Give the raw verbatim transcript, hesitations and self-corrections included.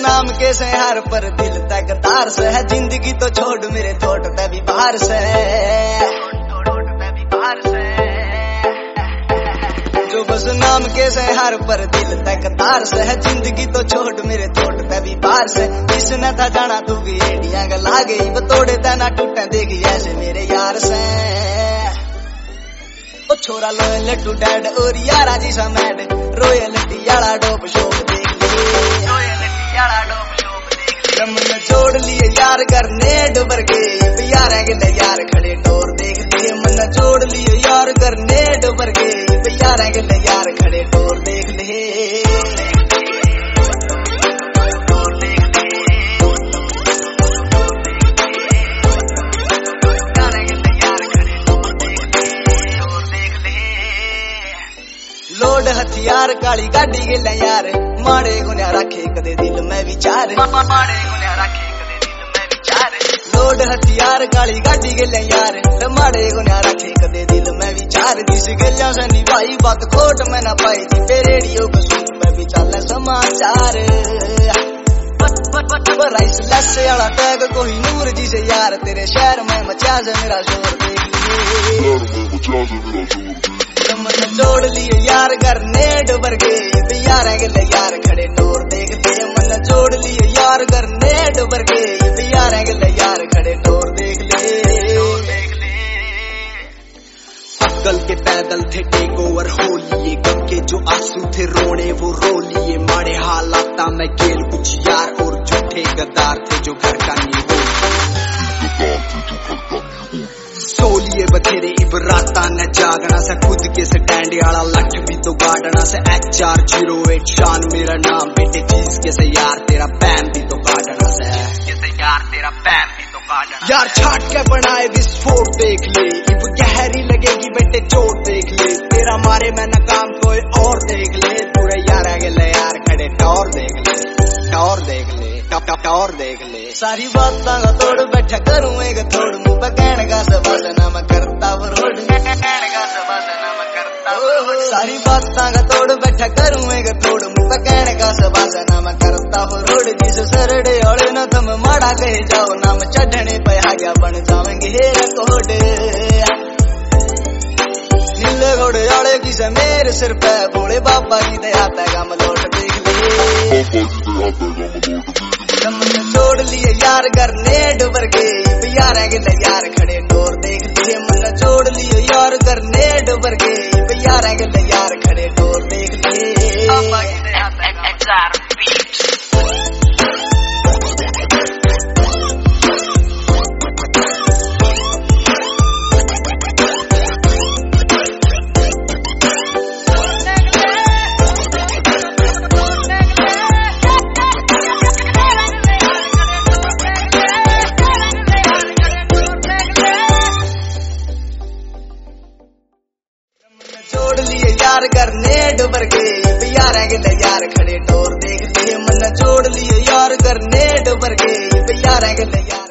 नाम के से हार पर दिल तक तार से है जिंदगी तो छोड़ मेरे थोट पे भी बाहर से जो बस नाम के से हार पर दिल तक तार से है जिंदगी तो छोड़ मेरे थोट पे भी बाहर से किसने था जाना तू भी एडियां गला गई वो तोड़े तना टूटे देखी ऐसे मेरे यार से ओ छोरा लोए लट्टू डैड और यारा जी सा मैड रोए लट्टियाला डोप शोप देख रोए लट्टियाला डोप शोप देख रमन जोड़ लिए यार करने डुबर के यार गिले यार खड़े डोर देख लिए मन जोड़ लिए यार करने डुबर के यार गिले यार खड़े डोर देख ले लोड हथियार काली गाड़ी गिला यार माड़े गुन्या रखे कदे दिल में विचार माड़े गुन्या रखे कदे दिल में विचार लोड हथियार काली गाड़ी गिला यार माड़े गुन्या रखे कदे दिल में विचार जिस गलियां से निभाई बात खोट में ना पाई जिते रेडियो को सुन में भी चल समाचार राइस लस्से वाला टैग कोई नूर जी से यार तेरे शहर में मचा से मेरा शोर देख मन जोड़ लिए यार करने डुबर गए यार गिले यार खड़े डोर देख ले मन जोड़ लिए यार करने डुबर गए यार गिले यार खड़े डोर देख ले अक्कल के पैदल थे टेक ओवर हो लिए गम के जो आंसू थे रोने वो रो लिए माड़े हालात में गेल कुछ यार और झूठे गद्दार थे जो घर का नहीं हो सोलिए बथेरे इबराता न जागना से खुद के स्टैंड आला लठ भी तो गाड़ना से एच आर जीरो एट शान मेरा नाम बेटे चीज के से यार तेरा पैम भी तो गाड़ना से यार तेरा पैम भी तो गाड़ना यार छाट के बनाए विस्फोट देख ले इब गहरी लगेगी बेटे चोट देख ले तेरा मारे मैं न काम कोई और देख ले पूरे यार गिले यार खड़े टॉर देख ले टॉर देख ले टॉर देख ले सारी बातां का तोड़ बैठा करूं एक थोड़ मुंह पे कहने का सवाल ना मैं करता वो रोड कहने का सवाल ना मैं करता वो सारी बातां का तोड़ बैठा करूं एक थोड़ मुंह पे कहने का सवाल ना मैं करता वो रोड जिस सरड़े ओले ना तुम माड़ा कहे जाओ नाम चढ़ने पे आ गया बन जावेंगे हेरा कोड नीले घोड़े वाले की से मेरे सिर पे भोले बाबा की दया पे गम लौट देख ले मन जोड़ लिए यार करने डुबर गए यार गिले यार खड़े डोर देख लिए मन जोड़ लिए यार करने डुबर गए यार गिले यार खड़े डोर देख लिए जोड़ लिए यार करने डुबर गए यार गिले यार खड़े डोर देख लिए मन जोड़ लिए यार करने डुबर गए यार गिले यार